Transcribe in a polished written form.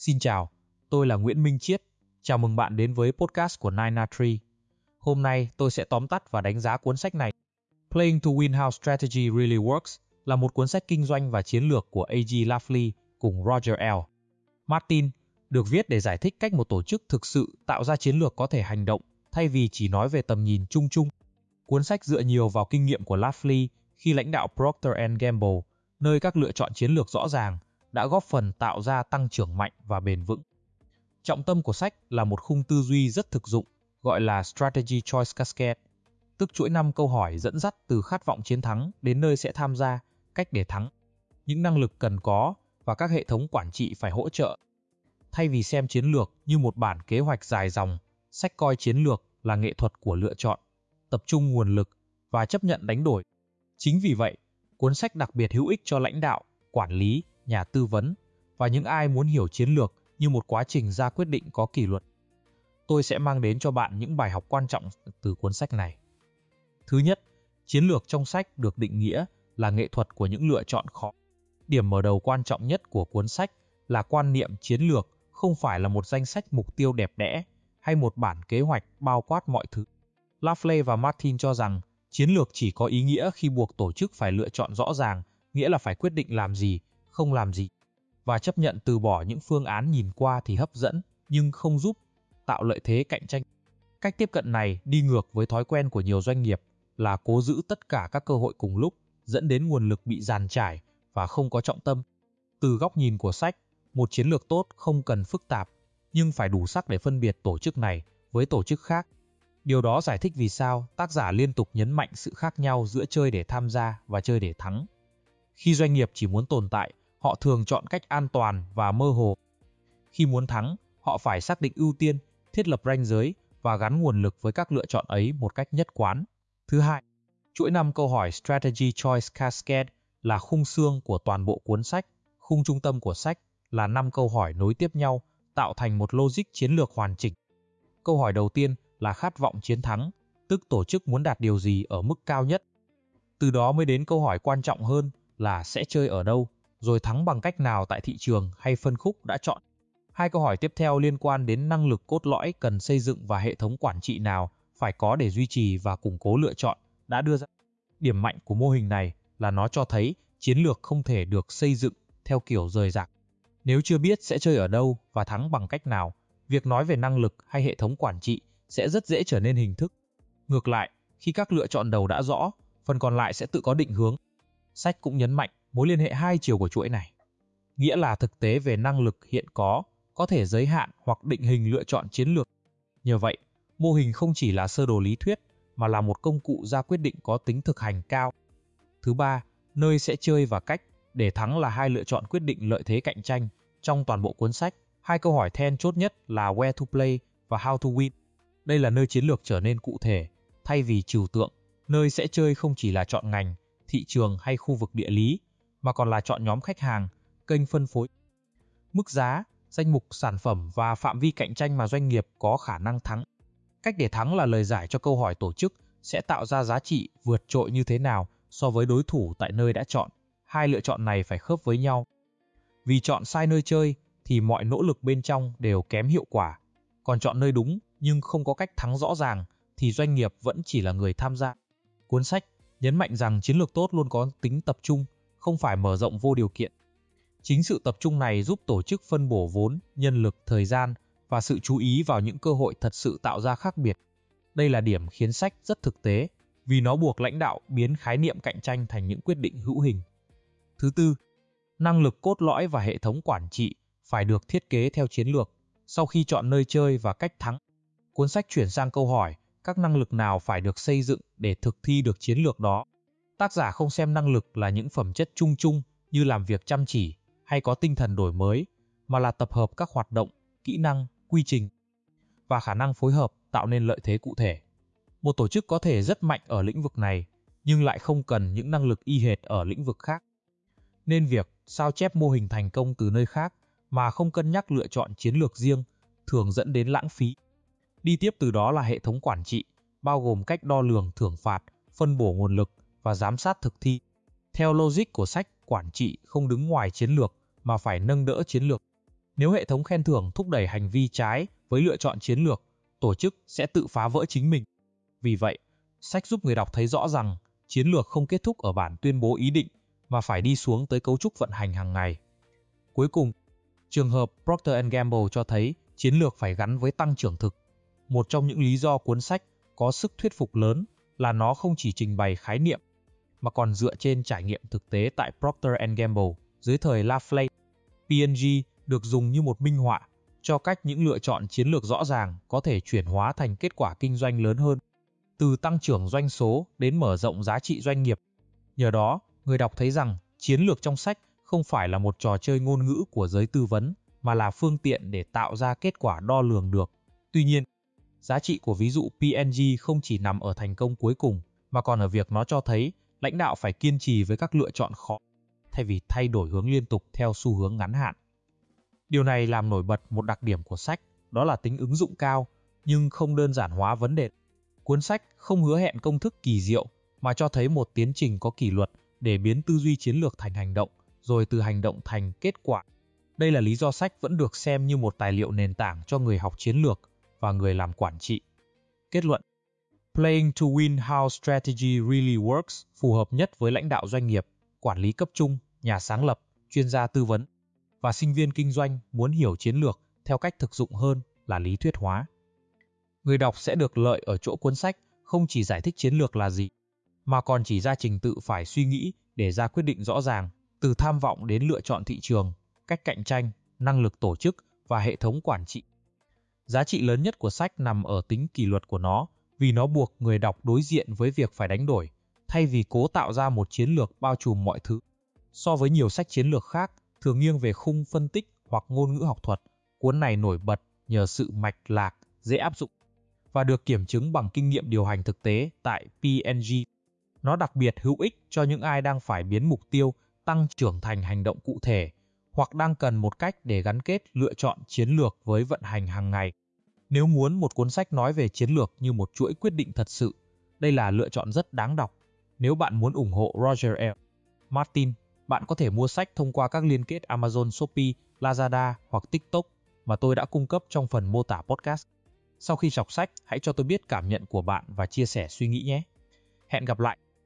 Xin chào, tôi là Nguyễn Minh Chiết. Chào mừng bạn đến với podcast của Nine Tree. Hôm nay tôi sẽ tóm tắt và đánh giá cuốn sách này. Playing to Win How Strategy Really Works là một cuốn sách kinh doanh và chiến lược của A.G. Lafley cùng Roger L. Martin, được viết để giải thích cách một tổ chức thực sự tạo ra chiến lược có thể hành động thay vì chỉ nói về tầm nhìn chung chung. Cuốn sách dựa nhiều vào kinh nghiệm của Lafley khi lãnh đạo Procter & Gamble, nơi các lựa chọn chiến lược rõ ràng đã góp phần tạo ra tăng trưởng mạnh và bền vững. Trọng tâm của sách là một khung tư duy rất thực dụng gọi là Strategy Choice Cascade, tức chuỗi 5 câu hỏi dẫn dắt từ khát vọng chiến thắng đến nơi sẽ tham gia, cách để thắng, những năng lực cần có và các hệ thống quản trị phải hỗ trợ. Thay vì xem chiến lược như một bản kế hoạch dài dòng, sách coi chiến lược là nghệ thuật của lựa chọn, tập trung nguồn lực và chấp nhận đánh đổi. Chính vì vậy, cuốn sách đặc biệt hữu ích cho lãnh đạo, quản lý, nhà tư vấn và những ai muốn hiểu chiến lược như một quá trình ra quyết định có kỷ luật. Tôi sẽ mang đến cho bạn những bài học quan trọng từ cuốn sách này. Thứ nhất, chiến lược trong sách được định nghĩa là nghệ thuật của những lựa chọn khó. Điểm mở đầu quan trọng nhất của cuốn sách là quan niệm chiến lược không phải là một danh sách mục tiêu đẹp đẽ hay một bản kế hoạch bao quát mọi thứ. Lafley và Martin cho rằng chiến lược chỉ có ý nghĩa khi buộc tổ chức phải lựa chọn rõ ràng, nghĩa là phải quyết định làm gì, không làm gì, và chấp nhận từ bỏ những phương án nhìn qua thì hấp dẫn nhưng không giúp tạo lợi thế cạnh tranh. Cách tiếp cận này đi ngược với thói quen của nhiều doanh nghiệp là cố giữ tất cả các cơ hội cùng lúc, dẫn đến nguồn lực bị dàn trải và không có trọng tâm. Từ góc nhìn của sách, một chiến lược tốt không cần phức tạp, nhưng phải đủ sắc để phân biệt tổ chức này với tổ chức khác. Điều đó giải thích vì sao tác giả liên tục nhấn mạnh sự khác nhau giữa chơi để tham gia và chơi để thắng. Khi doanh nghiệp chỉ muốn tồn tại, họ thường chọn cách an toàn và mơ hồ. Khi muốn thắng, họ phải xác định ưu tiên, thiết lập ranh giới và gắn nguồn lực với các lựa chọn ấy một cách nhất quán. Thứ hai, chuỗi 5 câu hỏi Strategy Choice Cascade là khung xương của toàn bộ cuốn sách. Khung trung tâm của sách là 5 câu hỏi nối tiếp nhau, tạo thành một logic chiến lược hoàn chỉnh. Câu hỏi đầu tiên là khát vọng chiến thắng, tức tổ chức muốn đạt điều gì ở mức cao nhất. Từ đó mới đến câu hỏi quan trọng hơn là sẽ chơi ở đâu, rồi thắng bằng cách nào tại thị trường hay phân khúc đã chọn. Hai câu hỏi tiếp theo liên quan đến năng lực cốt lõi cần xây dựng và hệ thống quản trị nào phải có để duy trì và củng cố lựa chọn đã đưa ra. Điểm mạnh của mô hình này là nó cho thấy chiến lược không thể được xây dựng theo kiểu rời rạc. Nếu chưa biết sẽ chơi ở đâu và thắng bằng cách nào, việc nói về năng lực hay hệ thống quản trị sẽ rất dễ trở nên hình thức. Ngược lại, khi các lựa chọn đầu đã rõ, phần còn lại sẽ tự có định hướng. Sách cũng nhấn mạnh mối liên hệ hai chiều của chuỗi này. Nghĩa là thực tế về năng lực hiện có thể giới hạn hoặc định hình lựa chọn chiến lược. Nhờ vậy, mô hình không chỉ là sơ đồ lý thuyết mà là một công cụ ra quyết định có tính thực hành cao. Thứ ba, nơi sẽ chơi và cách để thắng là hai lựa chọn quyết định lợi thế cạnh tranh. Trong toàn bộ cuốn sách, hai câu hỏi then chốt nhất là where to play và how to win. Đây là nơi chiến lược trở nên cụ thể, thay vì trừu tượng. Nơi sẽ chơi không chỉ là chọn ngành, thị trường hay khu vực địa lý, mà còn là chọn nhóm khách hàng, kênh phân phối, mức giá, danh mục sản phẩm và phạm vi cạnh tranh mà doanh nghiệp có khả năng thắng. Cách để thắng là lời giải cho câu hỏi tổ chức sẽ tạo ra giá trị vượt trội như thế nào so với đối thủ tại nơi đã chọn. Hai lựa chọn này phải khớp với nhau. Vì chọn sai nơi chơi thì mọi nỗ lực bên trong đều kém hiệu quả. Còn chọn nơi đúng nhưng không có cách thắng rõ ràng thì doanh nghiệp vẫn chỉ là người tham gia. Cuốn sách nhấn mạnh rằng chiến lược tốt luôn có tính tập trung, không phải mở rộng vô điều kiện. Chính sự tập trung này giúp tổ chức phân bổ vốn, nhân lực, thời gian và sự chú ý vào những cơ hội thật sự tạo ra khác biệt. Đây là điểm khiến sách rất thực tế, vì nó buộc lãnh đạo biến khái niệm cạnh tranh thành những quyết định hữu hình. Thứ tư, năng lực cốt lõi và hệ thống quản trị phải được thiết kế theo chiến lược. Sau khi chọn nơi chơi và cách thắng, cuốn sách chuyển sang câu hỏi các năng lực nào phải được xây dựng để thực thi được chiến lược đó. Tác giả không xem năng lực là những phẩm chất chung chung như làm việc chăm chỉ hay có tinh thần đổi mới, mà là tập hợp các hoạt động, kỹ năng, quy trình và khả năng phối hợp tạo nên lợi thế cụ thể. Một tổ chức có thể rất mạnh ở lĩnh vực này, nhưng lại không cần những năng lực y hệt ở lĩnh vực khác. Nên việc sao chép mô hình thành công từ nơi khác mà không cân nhắc lựa chọn chiến lược riêng thường dẫn đến lãng phí. Đi tiếp từ đó là hệ thống quản trị, bao gồm cách đo lường thưởng phạt, phân bổ nguồn lực và giám sát thực thi. Theo logic của sách, quản trị không đứng ngoài chiến lược mà phải nâng đỡ chiến lược. Nếu hệ thống khen thưởng thúc đẩy hành vi trái với lựa chọn chiến lược, tổ chức sẽ tự phá vỡ chính mình. Vì vậy, sách giúp người đọc thấy rõ rằng chiến lược không kết thúc ở bản tuyên bố ý định mà phải đi xuống tới cấu trúc vận hành hàng ngày. Cuối cùng, trường hợp Procter & Gamble cho thấy chiến lược phải gắn với tăng trưởng thực. Một trong những lý do cuốn sách có sức thuyết phục lớn là nó không chỉ trình bày khái niệm mà còn dựa trên trải nghiệm thực tế tại Procter & Gamble dưới thời Lafley. P&G được dùng như một minh họa cho cách những lựa chọn chiến lược rõ ràng có thể chuyển hóa thành kết quả kinh doanh lớn hơn, từ tăng trưởng doanh số đến mở rộng giá trị doanh nghiệp. Nhờ đó, người đọc thấy rằng chiến lược trong sách không phải là một trò chơi ngôn ngữ của giới tư vấn, mà là phương tiện để tạo ra kết quả đo lường được. Tuy nhiên, giá trị của ví dụ P&G không chỉ nằm ở thành công cuối cùng, mà còn ở việc nó cho thấy lãnh đạo phải kiên trì với các lựa chọn khó, thay vì thay đổi hướng liên tục theo xu hướng ngắn hạn. Điều này làm nổi bật một đặc điểm của sách, đó là tính ứng dụng cao, nhưng không đơn giản hóa vấn đề. Cuốn sách không hứa hẹn công thức kỳ diệu, mà cho thấy một tiến trình có kỷ luật để biến tư duy chiến lược thành hành động, rồi từ hành động thành kết quả. Đây là lý do sách vẫn được xem như một tài liệu nền tảng cho người học chiến lược và người làm quản trị. Kết luận: Playing to Win How Strategy Really Works phù hợp nhất với lãnh đạo doanh nghiệp, quản lý cấp trung, nhà sáng lập, chuyên gia tư vấn và sinh viên kinh doanh muốn hiểu chiến lược theo cách thực dụng hơn là lý thuyết hóa. Người đọc sẽ được lợi ở chỗ cuốn sách không chỉ giải thích chiến lược là gì, mà còn chỉ ra trình tự phải suy nghĩ để ra quyết định rõ ràng, từ tham vọng đến lựa chọn thị trường, cách cạnh tranh, năng lực tổ chức và hệ thống quản trị. Giá trị lớn nhất của sách nằm ở tính kỷ luật của nó, vì nó buộc người đọc đối diện với việc phải đánh đổi, thay vì cố tạo ra một chiến lược bao trùm mọi thứ. So với nhiều sách chiến lược khác, thường nghiêng về khung phân tích hoặc ngôn ngữ học thuật, cuốn này nổi bật nhờ sự mạch lạc, dễ áp dụng và được kiểm chứng bằng kinh nghiệm điều hành thực tế tại P&G. Nó đặc biệt hữu ích cho những ai đang phải biến mục tiêu tăng trưởng thành hành động cụ thể, hoặc đang cần một cách để gắn kết lựa chọn chiến lược với vận hành hàng ngày. Nếu muốn một cuốn sách nói về chiến lược như một chuỗi quyết định thật sự, đây là lựa chọn rất đáng đọc. Nếu bạn muốn ủng hộ Roger L. Martin, bạn có thể mua sách thông qua các liên kết Amazon, Shopee, Lazada hoặc TikTok mà tôi đã cung cấp trong phần mô tả podcast. Sau khi đọc sách, hãy cho tôi biết cảm nhận của bạn và chia sẻ suy nghĩ nhé. Hẹn gặp lại!